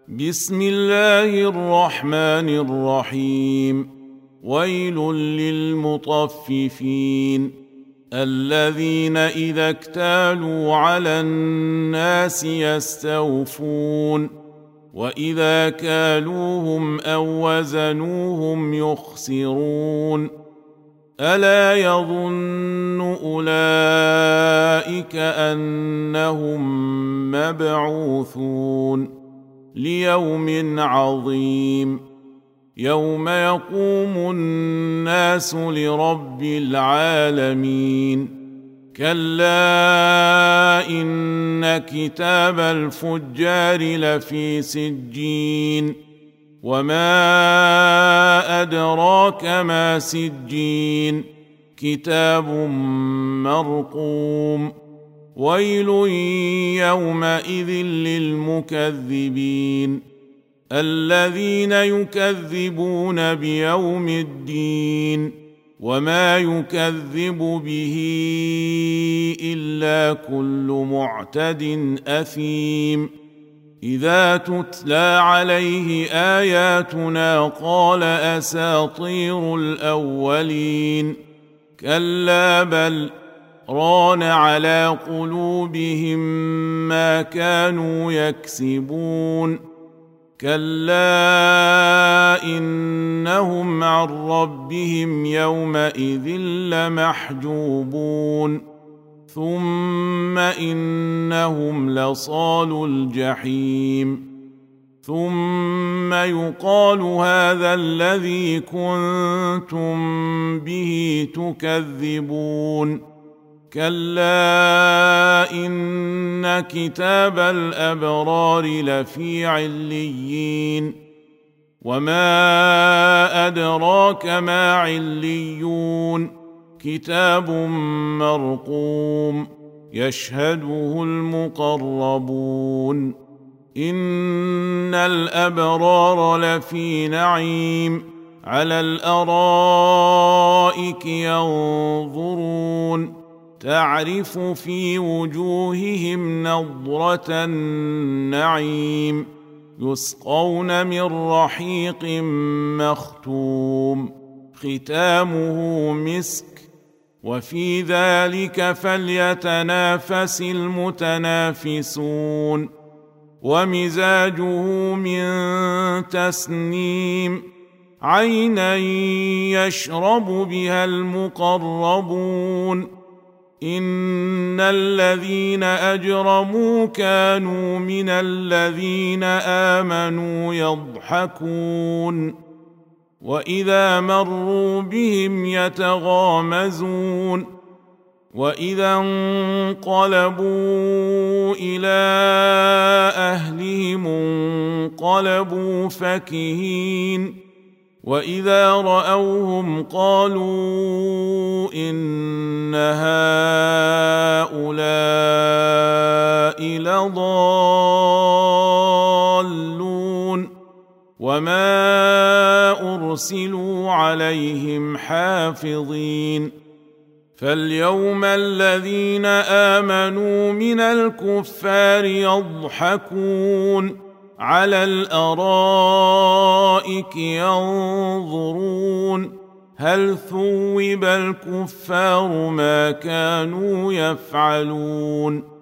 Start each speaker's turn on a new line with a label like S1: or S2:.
S1: بسم الله الرحمن الرحيم. ويل للمطففين الذين إذا اكتالوا على الناس يستوفون وإذا كالوهم أو وزنوهم يخسرون. ألا يظن أولئك أنهم مبعوثون ليوم عظيم يوم يقوم الناس لرب العالمين. كلا إن كتاب الفجار لفي سجين وما أدراك ما سجين كتاب مرقوم. ويل يومئذ للمكذبين الذين يكذبون بيوم الدين وما يكذب به إلا كل معتد أثيم. إذا تتلى عليه آياتنا قال أساطير الأولين. كلا بل ران على قلوبهم ما كانوا يكسبون. كلا إنهم عن ربهم يومئذ لمحجوبون ثم إنهم لصالو الجحيم. ثم يقال هذا الذي كنتم به تكذبون. كلا إن كتاب الأبرار لفي عليين وما أدراك ما عليون كتاب مرقوم يشهده المقربون. إن الأبرار لفي نعيم على الأرائك ينظرون تعرف في وجوههم نضرة النعيم يسقون من رحيق مختوم ختامه مسك وفي ذلك فليتنافس المتنافسون. ومزاجه من تسنيم عينا يشرب بها المقربون. إن الذين أجرموا كانوا من الذين آمنوا يضحكون وإذا مروا بهم يتغامزون وإذا انقلبوا إلى أهلهم انقلبوا فكهين وإذا رأوهم قالوا إن هؤلاء لضالون وما أرسلوا عليهم حافظين. فاليوم الذين آمنوا من الكفار يضحكون على الأرائك ينظرون هل ثوب الكفار ما كانوا يفعلون.